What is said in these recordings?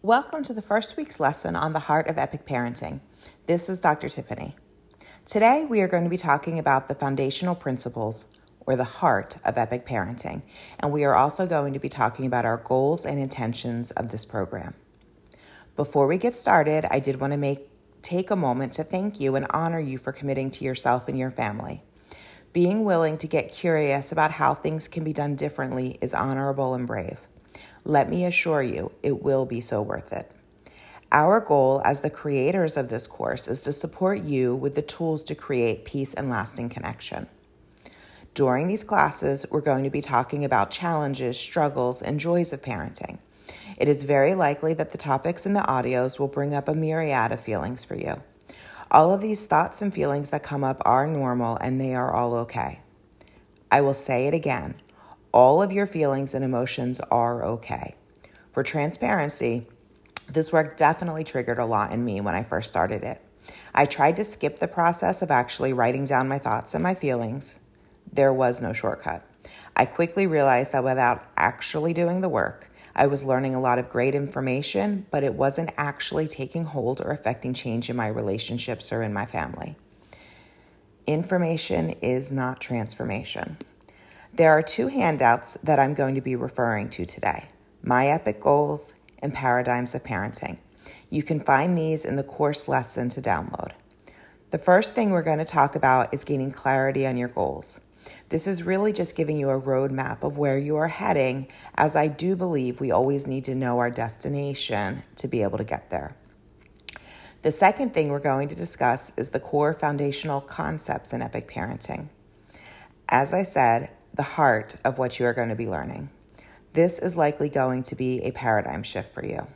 Welcome to the first week's lesson on the heart of epic parenting. This is Dr. Tiffany. Today we are going to be talking about the foundational principles or the heart of epic parenting, and we are also going to be talking about our goals and intentions of this program. Before we get started, I did want to take a moment to thank you and honor you for committing to yourself and your family. Being willing to get curious about how things can be done differently is honorable and brave. Let me assure you, it will be so worth it. Our goal as the creators of this course is to support you with the tools to create peace and lasting connection. During these classes, we're going to be talking about challenges, struggles, and joys of parenting. It is very likely that the topics in the audios will bring up a myriad of feelings for you. All of these thoughts and feelings that come up are normal and they are all okay. I will say it again. All of your feelings and emotions are okay. For transparency, this work definitely triggered a lot in me when I first started it. I tried to skip the process of actually writing down my thoughts and my feelings. There was no shortcut. I quickly realized that without actually doing the work, I was learning a lot of great information, but it wasn't actually taking hold or affecting change in my relationships or in my family. Information is not transformation. There are two handouts that I'm going to be referring to today, My Epic Goals and Paradigms of Parenting. You can find these in the course lesson to download. The first thing we're going to talk about is gaining clarity on your goals. This is really just giving you a roadmap of where you are heading, as I do believe we always need to know our destination to be able to get there. The second thing we're going to discuss is the core foundational concepts in epic parenting. As I said, the heart of what you are going to be learning. This is likely going to be a paradigm shift for you.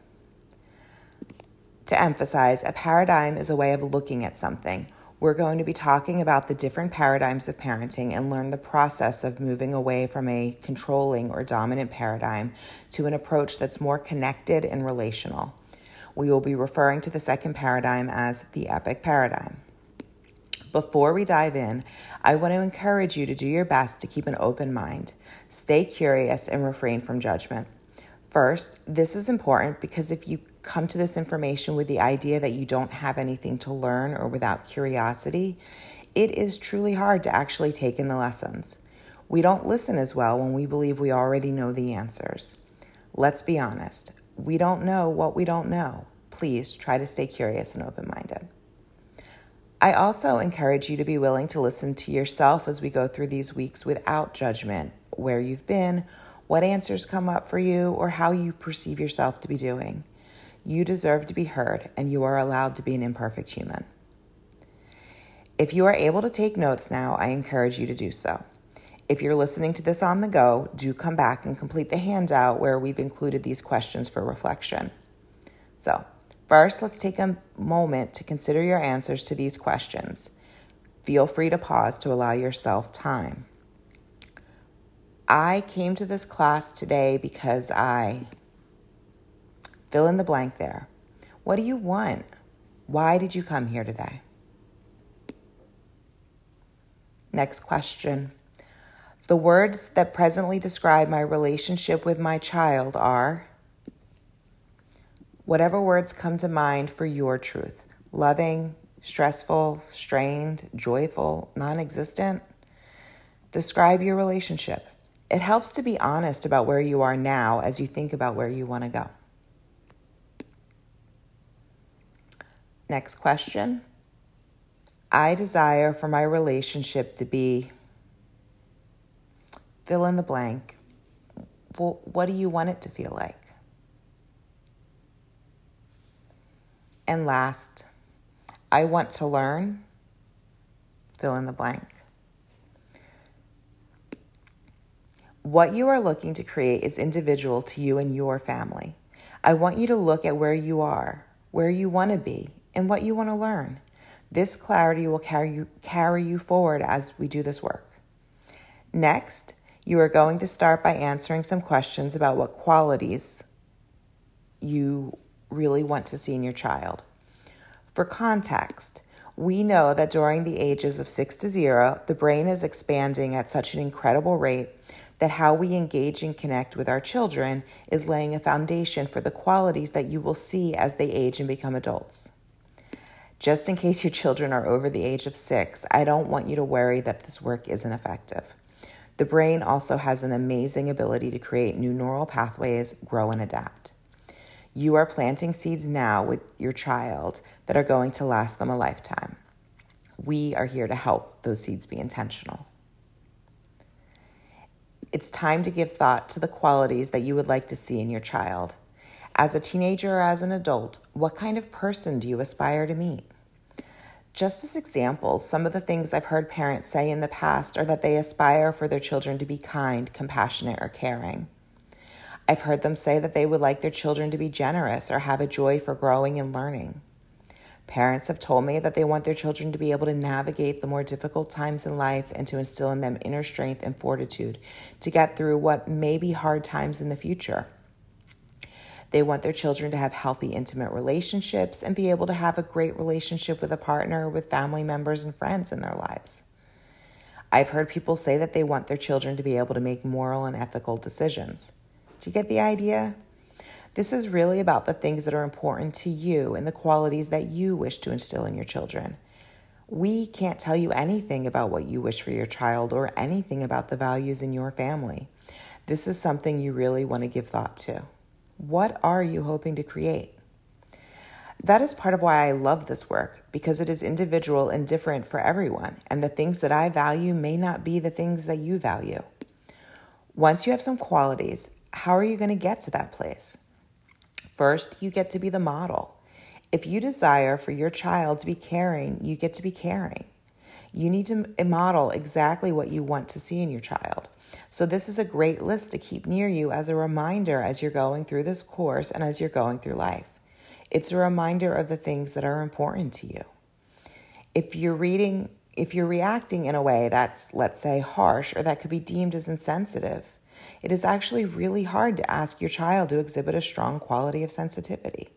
To emphasize, a paradigm is a way of looking at something. We're going to be talking about the different paradigms of parenting and learn the process of moving away from a controlling or dominant paradigm to an approach that's more connected and relational. We will be referring to the second paradigm as the epic paradigm. Before we dive in, I want to encourage you to do your best to keep an open mind. Stay curious and refrain from judgment. First, this is important because if you come to this information with the idea that you don't have anything to learn or without curiosity, it is truly hard to actually take in the lessons. We don't listen as well when we believe we already know the answers. Let's be honest. We don't know what we don't know. Please try to stay curious and open-minded. I also encourage you to be willing to listen to yourself as we go through these weeks without judgment, where you've been, what answers come up for you, or how you perceive yourself to be doing. You deserve to be heard, and you are allowed to be an imperfect human. If you are able to take notes now, I encourage you to do so. If you're listening to this on the go, do come back and complete the handout where we've included these questions for reflection. So, first, let's take a moment to consider your answers to these questions. Feel free to pause to allow yourself time. I came to this class today because I... Fill in the blank there. What do you want? Why did you come here today? Next question. The words that presently describe my relationship with my child are... Whatever words come to mind for your truth. Loving, stressful, strained, joyful, non-existent. Describe your relationship. It helps to be honest about where you are now as you think about where you want to go. Next question. I desire for my relationship to be... Fill in the blank. Well, what do you want it to feel like? And last, I want to learn, fill in the blank. What you are looking to create is individual to you and your family. I want you to look at where you are, where you want to be, and what you want to learn. This clarity will carry you forward as we do this work. Next, you are going to start by answering some questions about what qualities you really want to see in your child. For context, we know that during the ages of 6 to 0, the brain is expanding at such an incredible rate that how we engage and connect with our children is laying a foundation for the qualities that you will see as they age and become adults. Just in case your children are over the age of 6, I don't want you to worry that this work isn't effective. The brain also has an amazing ability to create new neural pathways, grow, and adapt. You are planting seeds now with your child that are going to last them a lifetime. We are here to help those seeds be intentional. It's time to give thought to the qualities that you would like to see in your child. As a teenager or as an adult, what kind of person do you aspire to meet? Just as examples, some of the things I've heard parents say in the past are that they aspire for their children to be kind, compassionate, or caring. I've heard them say that they would like their children to be generous or have a joy for growing and learning. Parents have told me that they want their children to be able to navigate the more difficult times in life and to instill in them inner strength and fortitude to get through what may be hard times in the future. They want their children to have healthy, intimate relationships and be able to have a great relationship with a partner, with family members and friends in their lives. I've heard people say that they want their children to be able to make moral and ethical decisions. Do you get the idea? This is really about the things that are important to you and the qualities that you wish to instill in your children. We can't tell you anything about what you wish for your child or anything about the values in your family. This is something you really want to give thought to. What are you hoping to create? That is part of why I love this work, because it is individual and different for everyone, and the things that I value may not be the things that you value. Once you have some qualities, how are you going to get to that place? First, you get to be the model. If you desire for your child to be caring, you get to be caring. You need to model exactly what you want to see in your child. So this is a great list to keep near you as a reminder as you're going through this course and as you're going through life. It's a reminder of the things that are important to you. If you're reacting in a way that's, let's say, harsh or that could be deemed as insensitive, it is actually really hard to ask your child to exhibit a strong quality of sensitivity.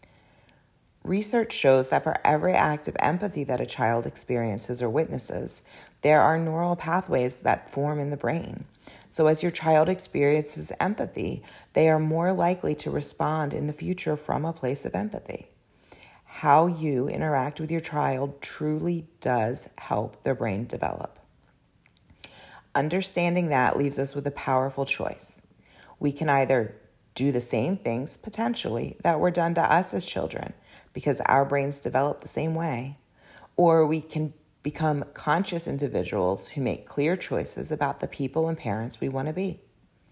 Research shows that for every act of empathy that a child experiences or witnesses, there are neural pathways that form in the brain. So as your child experiences empathy, they are more likely to respond in the future from a place of empathy. How you interact with your child truly does help their brain develop. Understanding that leaves us with a powerful choice. We can either do the same things, potentially, that were done to us as children, because our brains develop the same way, or we can become conscious individuals who make clear choices about the people and parents we want to be.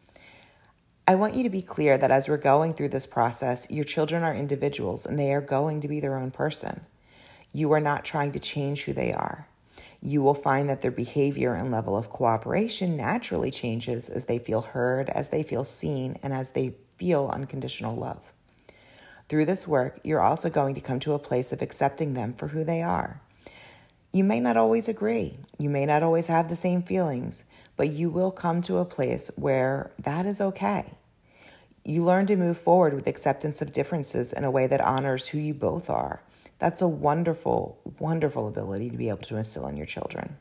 I want you to be clear that as we're going through this process, your children are individuals and they are going to be their own person. You are not trying to change who they are. You will find that their behavior and level of cooperation naturally changes as they feel heard, as they feel seen, and as they feel unconditional love. Through this work, you're also going to come to a place of accepting them for who they are. You may not always agree. You may not always have the same feelings, but you will come to a place where that is okay. You learn to move forward with acceptance of differences in a way that honors who you both are. That's a wonderful, wonderful ability to be able to instill in your children.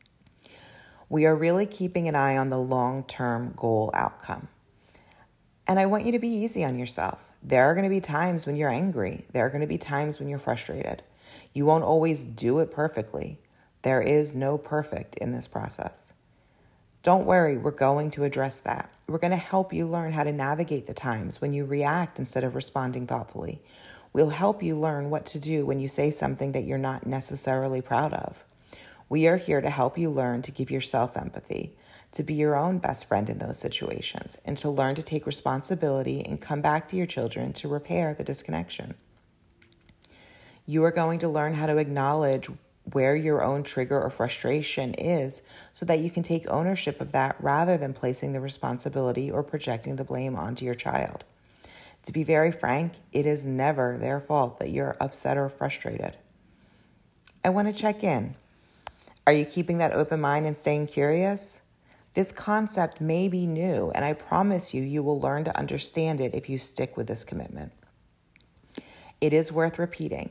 We are really keeping an eye on the long-term goal outcome. And I want you to be easy on yourself. There are going to be times when you're angry. There are going to be times when you're frustrated. You won't always do it perfectly. There is no perfect in this process. Don't worry, we're going to address that. We're going to help you learn how to navigate the times when you react instead of responding thoughtfully. We'll help you learn what to do when you say something that you're not necessarily proud of. We are here to help you learn to give yourself empathy, to be your own best friend in those situations, and to learn to take responsibility and come back to your children to repair the disconnection. You are going to learn how to acknowledge where your own trigger or frustration is so that you can take ownership of that rather than placing the responsibility or projecting the blame onto your child. To be very frank, it is never their fault that you're upset or frustrated. I want to check in. Are you keeping that open mind and staying curious? This concept may be new, and I promise you will learn to understand it if you stick with this commitment. It is worth repeating.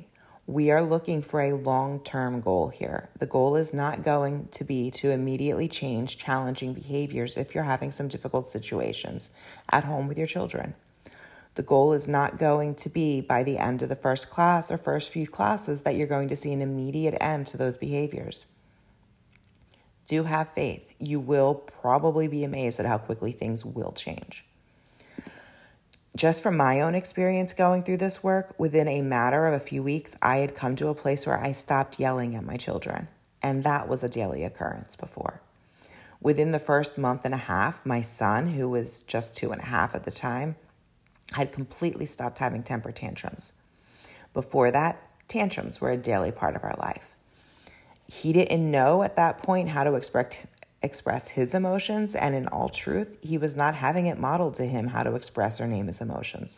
We are looking for a long-term goal here. The goal is not going to be to immediately change challenging behaviors if you're having some difficult situations at home with your children. The goal is not going to be by the end of the first class or first few classes that you're going to see an immediate end to those behaviors. Do have faith. You will probably be amazed at how quickly things will change. Just from my own experience going through this work, within a matter of a few weeks, I had come to a place where I stopped yelling at my children, and that was a daily occurrence before. Within the first month and a half, my son, who was just 2.5 at the time, had completely stopped having temper tantrums. Before that, tantrums were a daily part of our life. He didn't know at that point how to express his emotions, and in all truth, he was not having it modeled to him how to express or name his emotions.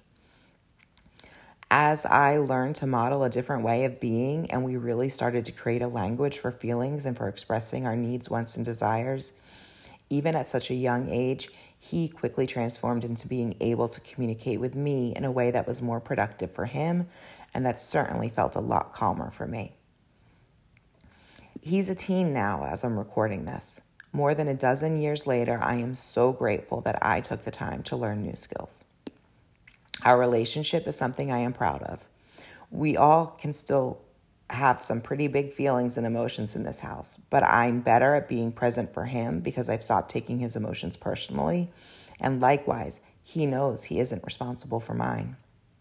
As I learned to model a different way of being, and we really started to create a language for feelings and for expressing our needs, wants, and desires, even at such a young age, he quickly transformed into being able to communicate with me in a way that was more productive for him, and that certainly felt a lot calmer for me. He's a teen now as I'm recording this. More than a dozen years later, I am so grateful that I took the time to learn new skills. Our relationship is something I am proud of. We all can still have some pretty big feelings and emotions in this house, but I'm better at being present for him because I've stopped taking his emotions personally, and likewise, he knows he isn't responsible for mine.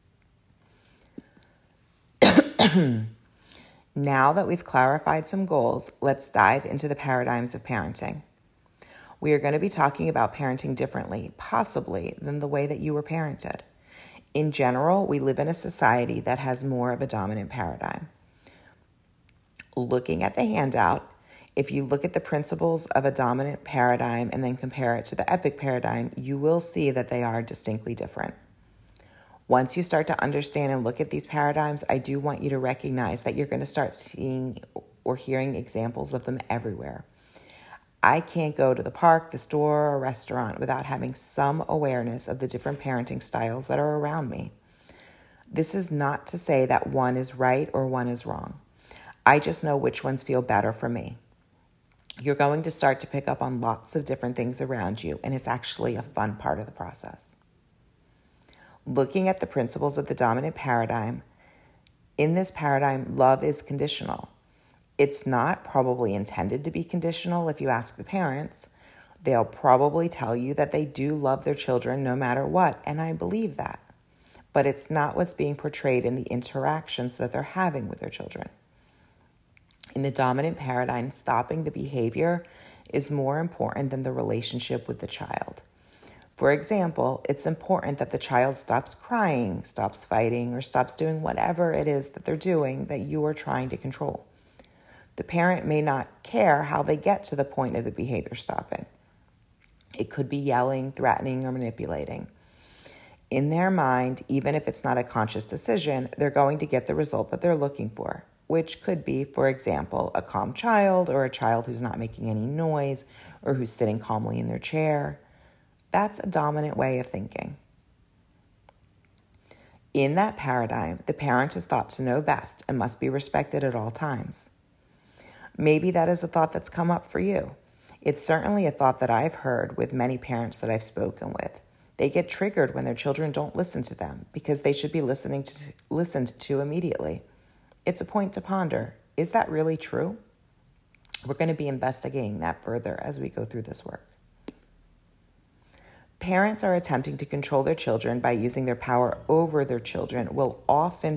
Now that we've clarified some goals, let's dive into the paradigms of parenting. We are going to be talking about parenting differently, possibly, than the way that you were parented. In general, we live in a society that has more of a dominant paradigm. Looking at the handout, if you look at the principles of a dominant paradigm and then compare it to the EPIC paradigm, you will see that they are distinctly different. Once you start to understand and look at these paradigms, I do want you to recognize that you're going to start seeing or hearing examples of them everywhere. I can't go to the park, the store, or restaurant without having some awareness of the different parenting styles that are around me. This is not to say that one is right or one is wrong. I just know which ones feel better for me. You're going to start to pick up on lots of different things around you, and it's actually a fun part of the process. Looking at the principles of the dominant paradigm, in this paradigm, love is conditional. It's not probably intended to be conditional if you ask the parents. They'll probably tell you that they do love their children no matter what, and I believe that. But it's not what's being portrayed in the interactions that they're having with their children. In the dominant paradigm, stopping the behavior is more important than the relationship with the child. For example, it's important that the child stops crying, stops fighting, or stops doing whatever it is that they're doing that you are trying to control. The parent may not care how they get to the point of the behavior stopping. It could be yelling, threatening, or manipulating. In their mind, even if it's not a conscious decision, they're going to get the result that they're looking for, which could be, for example, a calm child or a child who's not making any noise or who's sitting calmly in their chair. That's a dominant way of thinking. In that paradigm, the parent is thought to know best and must be respected at all times. Maybe that is a thought that's come up for you. It's certainly a thought that I've heard with many parents that I've spoken with. They get triggered when their children don't listen to them because they should be listened to immediately. It's a point to ponder. Is that really true? We're going to be investigating that further as we go through this work. Parents are attempting to control their children by using their power over their children will often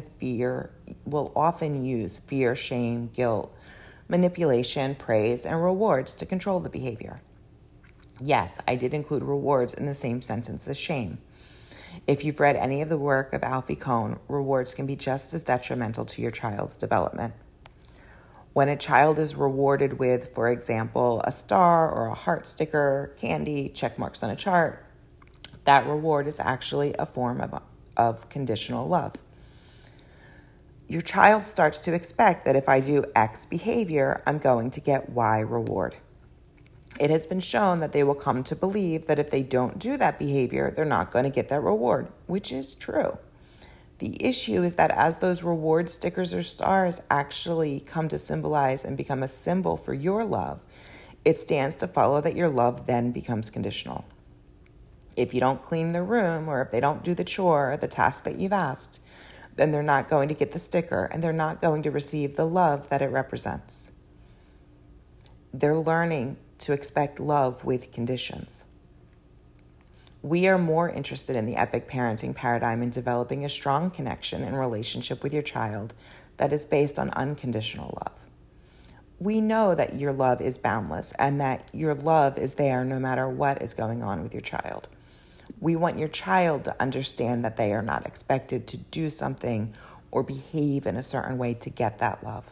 use fear, shame, guilt, manipulation, praise, and rewards to control the behavior. Yes, I did include rewards in the same sentence as shame. If you've read any of the work of Alfie Kohn, rewards can be just as detrimental to your child's development. When a child is rewarded with, for example, a star or a heart sticker, candy, check marks on a chart, that reward is actually a form of conditional love. Your child starts to expect that if I do X behavior, I'm going to get Y reward. It has been shown that they will come to believe that if they don't do that behavior, they're not going to get that reward, which is true. The issue is that as those reward stickers or stars actually come to symbolize and become a symbol for your love, it stands to follow that your love then becomes conditional. If you don't clean the room, or if they don't do the chore or the task that you've asked, then they're not going to get the sticker and they're not going to receive the love that it represents. They're learning to expect love with conditions. We are more interested in the epic parenting paradigm in developing a strong connection and relationship with your child that is based on unconditional love. We know that your love is boundless and that your love is there no matter what is going on with your child. We want your child to understand that they are not expected to do something or behave in a certain way to get that love.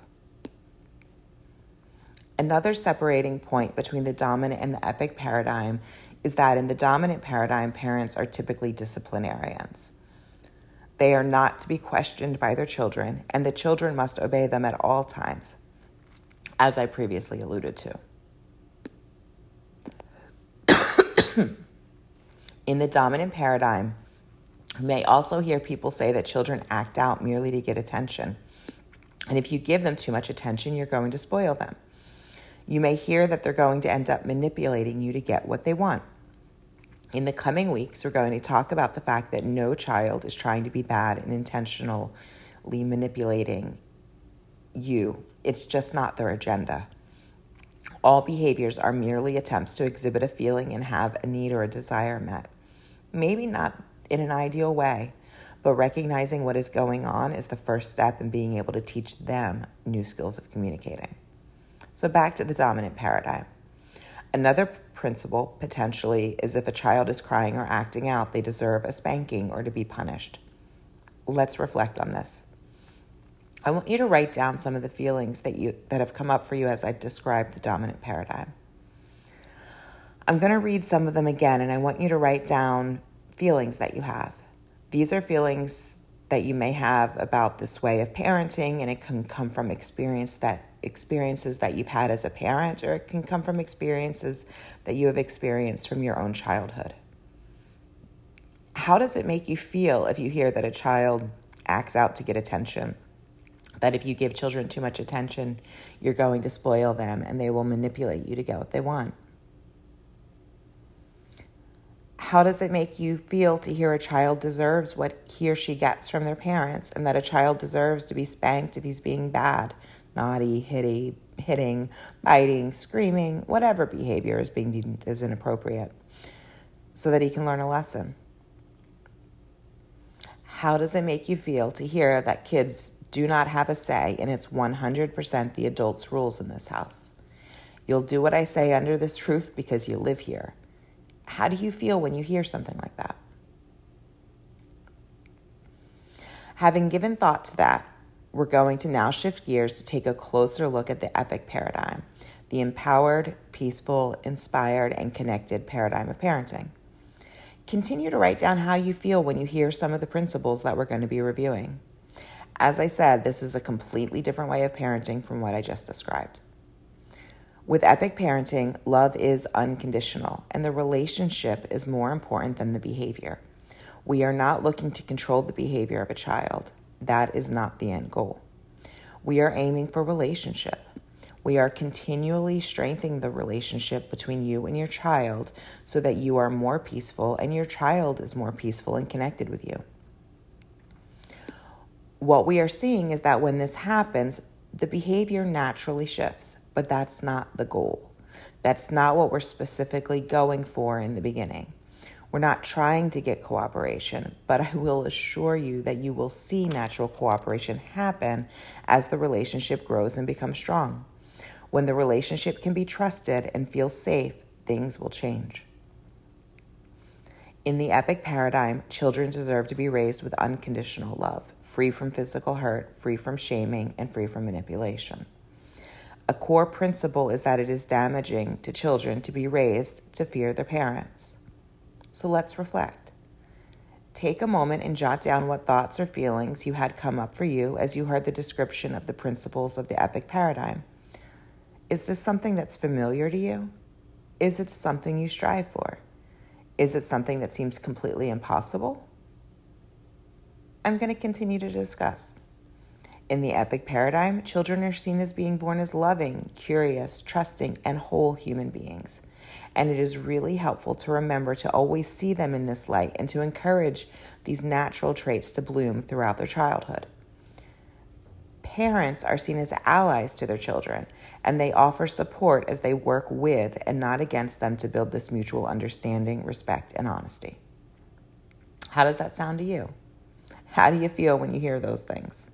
Another separating point between the dominant and the epic paradigm is that in the dominant paradigm, parents are typically disciplinarians. They are not to be questioned by their children, and the children must obey them at all times, as I previously alluded to. In the dominant paradigm, you may also hear people say that children act out merely to get attention. And if you give them too much attention, you're going to spoil them. You may hear that they're going to end up manipulating you to get what they want. In the coming weeks, we're going to talk about the fact that no child is trying to be bad and intentionally manipulating you. It's just not their agenda. All behaviors are merely attempts to exhibit a feeling and have a need or a desire met. Maybe not in an ideal way, but recognizing what is going on is the first step in being able to teach them new skills of communicating. So back to the dominant paradigm. Another principle, potentially, is if a child is crying or acting out, they deserve a spanking or to be punished. Let's reflect on this. I want you to write down some of the feelings that have come up for you as I've described the dominant paradigm. I'm going to read some of them again, and I want you to write down feelings that you have. These are feelings that you may have about this way of parenting, and it can come from experiences that you've had as a parent, or it can come from experiences that you have experienced from your own childhood. How does it make you feel if you hear that a child acts out to get attention? That if you give children too much attention, you're going to spoil them and they will manipulate you to get what they want? How does it make you feel to hear a child deserves what he or she gets from their parents, and that a child deserves to be spanked if he's being bad, naughty, hitting, biting, screaming, whatever behavior is being deemed as inappropriate, so that he can learn a lesson? How does it make you feel to hear that kids do not have a say and it's 100% the adults' rules in this house? You'll do what I say under this roof because you live here. How do you feel when you hear something like that? Having given thought to that, we're going to now shift gears to take a closer look at the epic paradigm, the empowered, peaceful, inspired, and connected paradigm of parenting. Continue to write down how you feel when you hear some of the principles that we're going to be reviewing. As I said, this is a completely different way of parenting from what I just described. With epic parenting, love is unconditional, and the relationship is more important than the behavior. We are not looking to control the behavior of a child. That is not the end goal. We are aiming for relationship. We are continually strengthening the relationship between you and your child so that you are more peaceful and your child is more peaceful and connected with you. What we are seeing is that when this happens, the behavior naturally shifts, but that's not the goal. That's not what we're specifically going for in the beginning. We're not trying to get cooperation, but I will assure you that you will see natural cooperation happen as the relationship grows and becomes strong. When the relationship can be trusted and feel safe, things will change. In the epic paradigm, children deserve to be raised with unconditional love, free from physical hurt, free from shaming, and free from manipulation. A core principle is that it is damaging to children to be raised to fear their parents. So let's reflect. Take a moment and jot down what thoughts or feelings you had come up for you as you heard the description of the principles of the epic paradigm. Is this something that's familiar to you? Is it something you strive for? Is it something that seems completely impossible? I'm going to continue to discuss. In the Epic paradigm, children are seen as being born as loving, curious, trusting, and whole human beings. And it is really helpful to remember to always see them in this light and to encourage these natural traits to bloom throughout their childhood. Parents are seen as allies to their children, and they offer support as they work with and not against them to build this mutual understanding, respect, and honesty. How does that sound to you? How do you feel when you hear those things?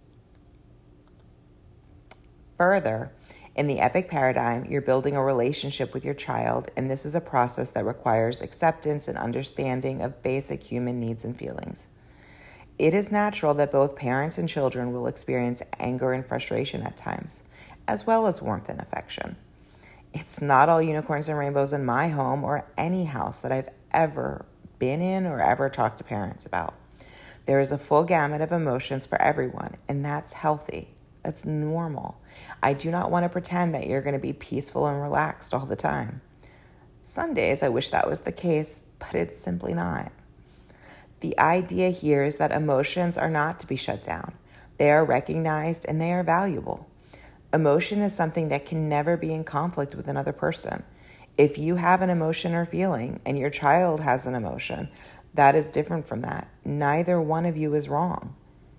Further, in the Epic paradigm, you're building a relationship with your child, and this is a process that requires acceptance and understanding of basic human needs and feelings. It is natural that both parents and children will experience anger and frustration at times, as well as warmth and affection. It's not all unicorns and rainbows in my home or any house that I've ever been in or ever talked to parents about. There is a full gamut of emotions for everyone, and that's healthy. That's normal. I do not want to pretend that you're going to be peaceful and relaxed all the time. Some days I wish that was the case, but it's simply not. The idea here is that emotions are not to be shut down. They are recognized and they are valuable. Emotion is something that can never be in conflict with another person. If you have an emotion or feeling and your child has an emotion, that is different from that. Neither one of you is wrong.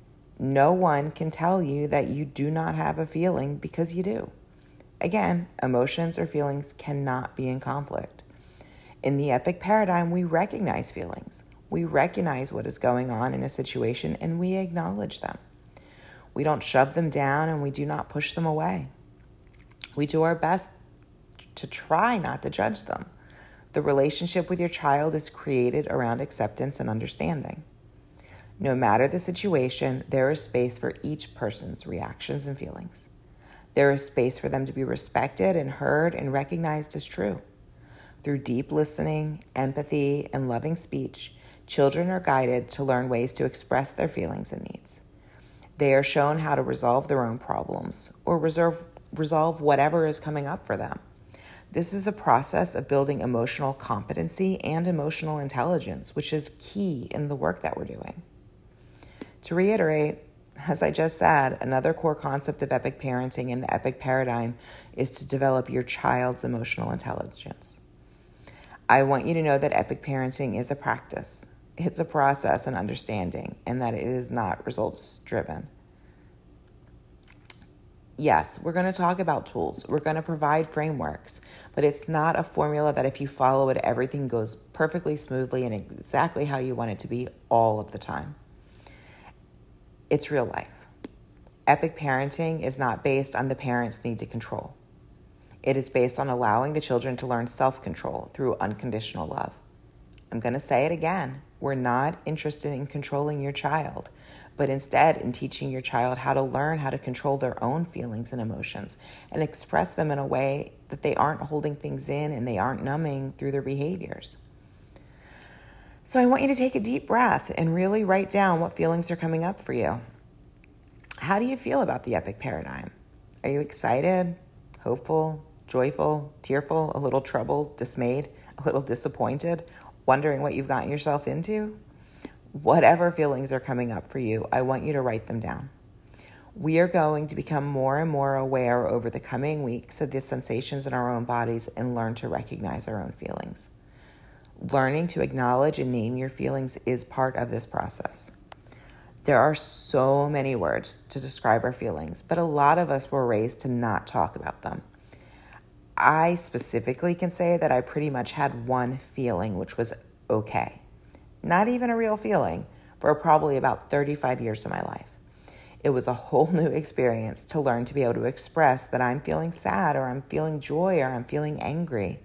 No one can tell you that you do not have a feeling because you do. Again, emotions or feelings cannot be in conflict. In the Epic paradigm, we recognize feelings. We recognize what is going on in a situation and we acknowledge them. We don't shove them down and we do not push them away. We do our best to try not to judge them. The relationship with your child is created around acceptance and understanding. No matter the situation, there is space for each person's reactions and feelings. There is space for them to be respected and heard and recognized as true. Through deep listening, empathy, and loving speech, children are guided to learn ways to express their feelings and needs. They are shown how to resolve their own problems or resolve whatever is coming up for them. This is a process of building emotional competency and emotional intelligence, which is key in the work that we're doing. To reiterate, as I just said, another core concept of Epic parenting in the Epic paradigm is to develop your child's emotional intelligence. I want you to know that Epic parenting is a practice. It's a process and understanding, and that it is not results-driven. Yes, we're going to talk about tools. We're going to provide frameworks, but it's not a formula that if you follow it, everything goes perfectly smoothly and exactly how you want it to be all of the time. It's real life. Epic parenting is not based on the parent's need to control. It is based on allowing the children to learn self-control through unconditional love. I'm going to say it again. We're not interested in controlling your child, but instead in teaching your child how to learn how to control their own feelings and emotions and express them in a way that they aren't holding things in and they aren't numbing through their behaviors. So I want you to take a deep breath and really write down what feelings are coming up for you. How do you feel about the Epic paradigm? Are you excited, hopeful, joyful, tearful, a little troubled, dismayed, a little disappointed, wondering what you've gotten yourself into? Whatever feelings are coming up for you, I want you to write them down. We are going to become more and more aware over the coming weeks of the sensations in our own bodies and learn to recognize our own feelings. Learning to acknowledge and name your feelings is part of this process. There are so many words to describe our feelings, but a lot of us were raised to not talk about them. I specifically can say that I pretty much had one feeling, which was okay. Not even a real feeling for probably about 35 years of my life. It was a whole new experience to learn to be able to express that I'm feeling sad or I'm feeling joy or I'm feeling angry.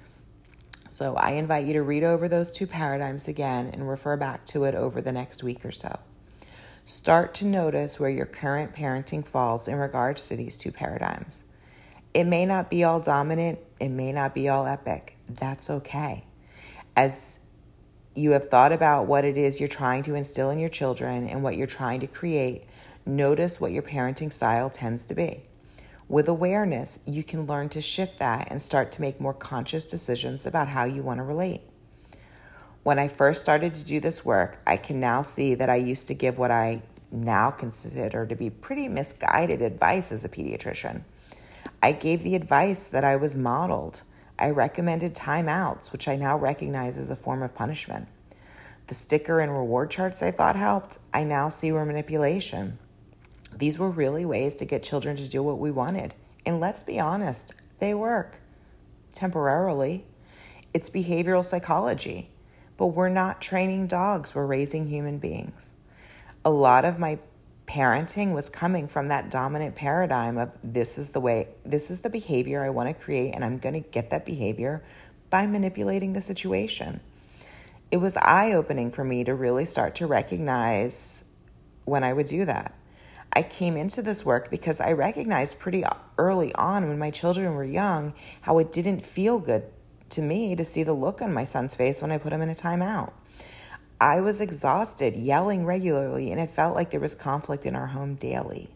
So I invite you to read over those two paradigms again and refer back to it over the next week or so. Start to notice where your current parenting falls in regards to these two paradigms. It may not be all dominant. It may not be all epic. That's okay. As you have thought about what it is you're trying to instill in your children and what you're trying to create, notice what your parenting style tends to be. With awareness, you can learn to shift that and start to make more conscious decisions about how you want to relate. When I first started to do this work, I can now see that I used to give what I now consider to be pretty misguided advice as a pediatrician. I gave the advice that I was modeled. I recommended timeouts, which I now recognize as a form of punishment. The sticker and reward charts I thought helped, I now see were manipulation. These were really ways to get children to do what we wanted. And let's be honest, they work. Temporarily. It's behavioral psychology. But we're not training dogs, we're raising human beings. A lot of my parenting was coming from that dominant paradigm of this is the behavior I want to create, and I'm going to get that behavior by manipulating the situation. It was eye-opening for me to really start to recognize when I would do that. I came into this work because I recognized pretty early on when my children were young how it didn't feel good to me to see the look on my son's face when I put him in a timeout. I was exhausted, yelling regularly, and it felt like there was conflict in our home daily.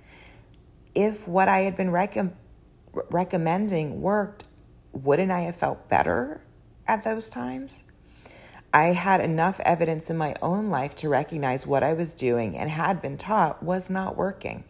If what I had been recommending worked, wouldn't I have felt better at those times? I had enough evidence in my own life to recognize what I was doing and had been taught was not working.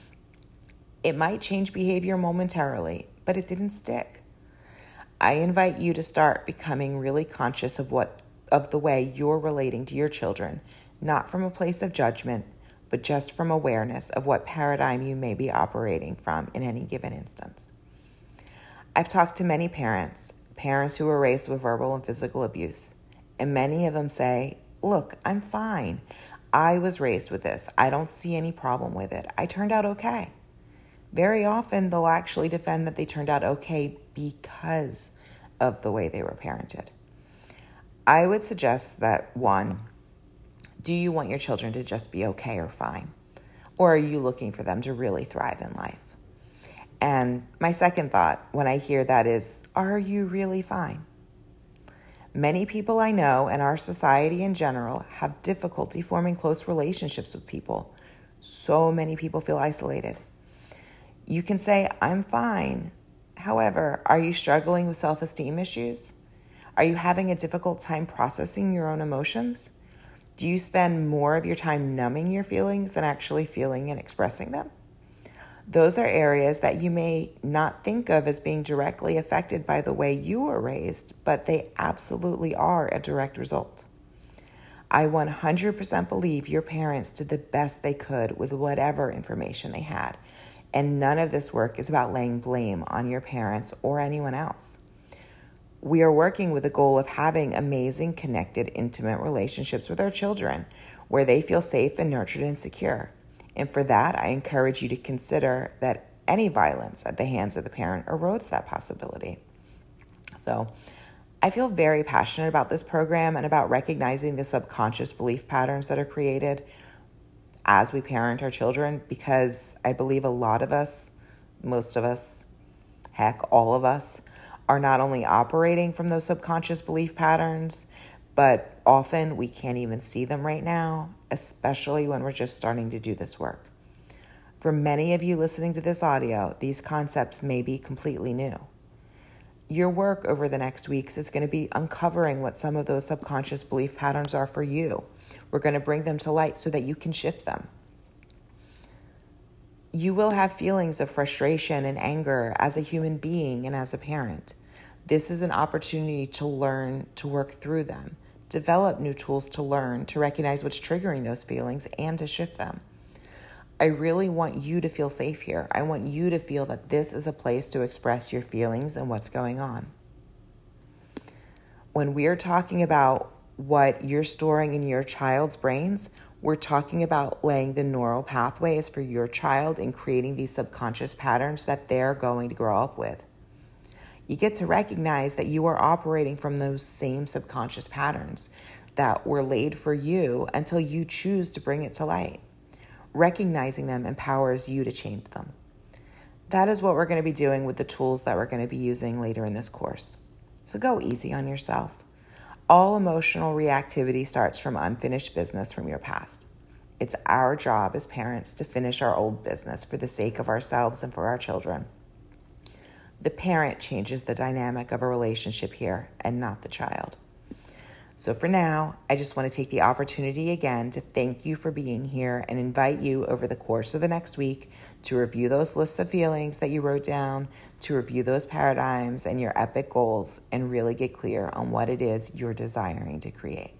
It might change behavior momentarily, but it didn't stick. I invite you to start becoming really conscious of the way you're relating to your children, not from a place of judgment, but just from awareness of what paradigm you may be operating from in any given instance. I've talked to many parents who were raised with verbal and physical abuse, and many of them say, look, I'm fine. I was raised with this. I don't see any problem with it. I turned out okay. Very often, they'll actually defend that they turned out okay because of the way they were parented. I would suggest that 1, do you want your children to just be okay or fine? Or are you looking for them to really thrive in life? And my second thought when I hear that is, are you really fine? Many people I know and our society in general have difficulty forming close relationships with people. So many people feel isolated. You can say, I'm fine. However, are you struggling with self-esteem issues? Are you having a difficult time processing your own emotions? Do you spend more of your time numbing your feelings than actually feeling and expressing them? Those are areas that you may not think of as being directly affected by the way you were raised, but they absolutely are a direct result. I 100% believe your parents did the best they could with whatever information they had, and none of this work is about laying blame on your parents or anyone else. We are working with the goal of having amazing, connected, intimate relationships with our children where they feel safe and nurtured and secure. And for that, I encourage you to consider that any violence at the hands of the parent erodes that possibility. So I feel very passionate about this program and about recognizing the subconscious belief patterns that are created as we parent our children, because I believe a lot of us, most of us, heck, all of us, are not only operating from those subconscious belief patterns, but often we can't even see them right now, especially when we're just starting to do this work. For many of you listening to this audio, these concepts may be completely new. Your work over the next weeks is going to be uncovering what some of those subconscious belief patterns are for you. We're going to bring them to light so that you can shift them. You will have feelings of frustration and anger as a human being and as a parent. This is an opportunity to learn to work through them, develop new tools to learn, to recognize what's triggering those feelings, and to shift them. I really want you to feel safe here. I want you to feel that this is a place to express your feelings and what's going on. When we're talking about what you're storing in your child's brains, we're talking about laying the neural pathways for your child and creating these subconscious patterns that they're going to grow up with. You get to recognize that you are operating from those same subconscious patterns that were laid for you until you choose to bring it to light. Recognizing them empowers you to change them. That is what we're going to be doing with the tools that we're going to be using later in this course. So go easy on yourself. All emotional reactivity starts from unfinished business from your past. It's our job as parents to finish our old business for the sake of ourselves and for our children. The parent changes the dynamic of a relationship here and not the child. So for now, I just want to take the opportunity again to thank you for being here and invite you over the course of the next week to review those lists of feelings that you wrote down, to review those paradigms and your epic goals, and really get clear on what it is you're desiring to create.